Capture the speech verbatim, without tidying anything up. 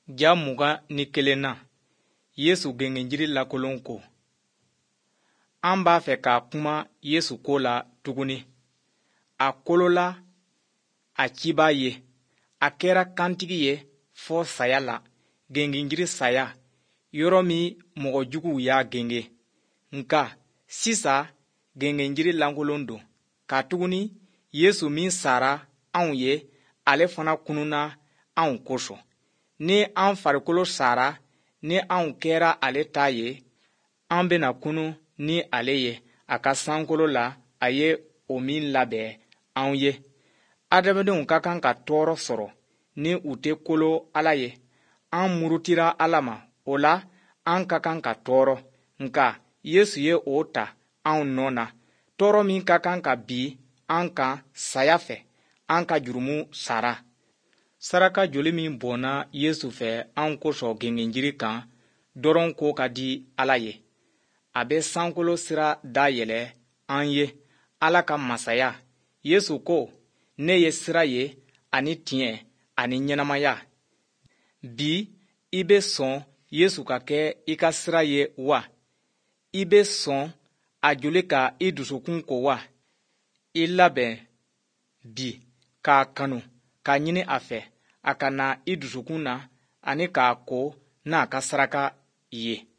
Ja mugan ni kelen na Yesu gengenjiri lakolon ko. An b'a fɛ k'a kuma Yesu ko la tuguni. A kolola a cibaa ye. A kɛra kantigi ye fɔ saya la, gengenjiri saya, yɔrɔ min mɔgɔ juguw y'a genge. Nka sisan gengenjiri lankolon don. Katuguni Yesu min sara anw ye, ale fana kununa anw kosɔn. Ni an farikolo sara, ni anw kɛra ale ta ye, an bena kunu ni ale ye a ka sankolo la, a ye o min labɛn anw ye. Adamadenw ka kan ka tɔɔrɔ sɔrɔ ni u tɛ kolo Ala ye. An murutira Ala ma, o la an ka kan ka tɔɔrɔ. Nka Yesu ye o ta anw nɔ na. Tɔɔrɔ min ka kan ka bin an kan saya fɛ, an ka jurumu sara. Saraka joli min bɔnna Yesu fɛ anw kosɔn gengenjiri kan, dɔrɔn ko ka di Ala ye. A bɛ sankolo sira dayɛlɛ an ye, Ala ka masaya. Yesu ko, ne ye sira ye ani tiɲɛ ani ɲɛnamaya. Bi i bɛ sɔn Yesu ka kɛ i ka sira ye wa? I bɛ sɔn a joli ka i dusukun ko wa? I labɛn bi k'a kanu, k'a ɲini a fɛ, a ka na i dusukun na ani k'a ko n'a ka saraka ye.